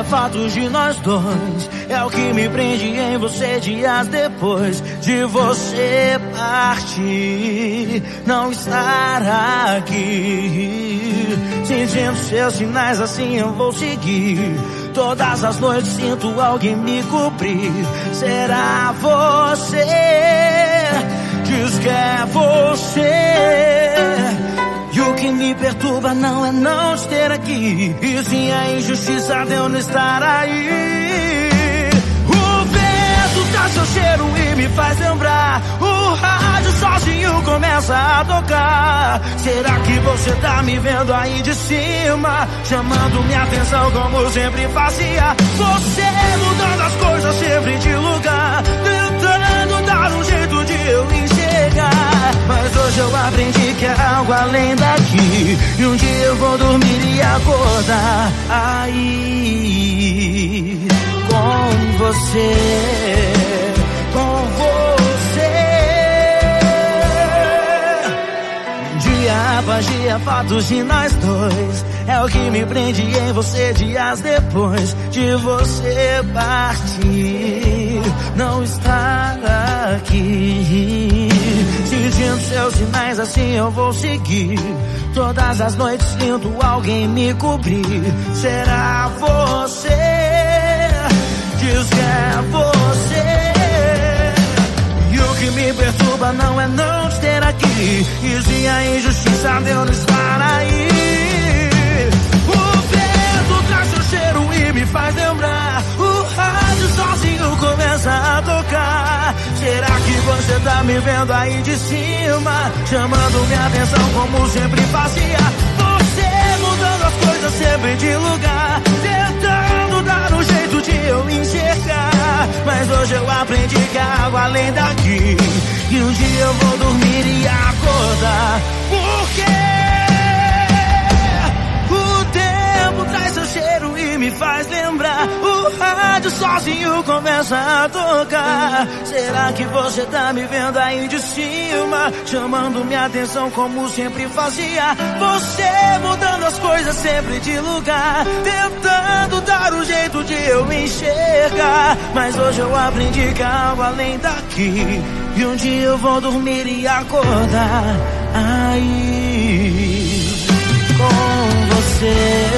é fato de nós dois. É o que me prende em você dias depois de você partir, não estar aqui. Sentindo seus sinais, assim eu vou seguir. Todas as noites sinto alguém me cobrir. Será você? Diz que é você. E o que me perturba não é não te ter aqui, e sim a injustiça de eu não estar aí. O vento traz seu cheiro e me faz lembrar. O rádio sozinho começa a tocar. Será que você tá me vendo aí de cima, chamando minha atenção como sempre fazia? Você mudando as coisas sempre de lugar, tentando dar um jeito de eu enxergar. Mas hoje eu aprendi que é algo além daqui, e um dia eu vou dormir e acordar aí com você, com você. Dia após dia, fatos de nós dois. É o que me prende em você dias depois de você partir, não estar aqui. Sentindo seus sinais, assim eu vou seguir. Todas as noites sinto alguém me cobrir. Será você? Diz que é você. E o que me perturba não é não te ter aqui, e sim a injustiça de eu não estar aí. O vento traz seu cheiro e me faz lembrar. O rádio sozinho começa a tocar. Será que você tá me vendo aí de cima, chamando minha atenção como sempre fazia? Você mudando as coisas sempre de lugar, tentando dar um jeito de eu enxergar. Mas hoje eu aprendi que há algo além daqui, e um dia eu vou dormir e acordar. Porque o tempo traz seu cheiro e me faz lembrar. O rádio sozinho começa a tocar. Será que você tá me vendo aí de cima, chamando minha atenção como sempre fazia? Você mudando as coisas sempre de lugar, tentando dar um jeito de eu me enxergar. Mas hoje eu aprendi que há algo além daqui, e um dia eu vou dormir e acordar aí com você.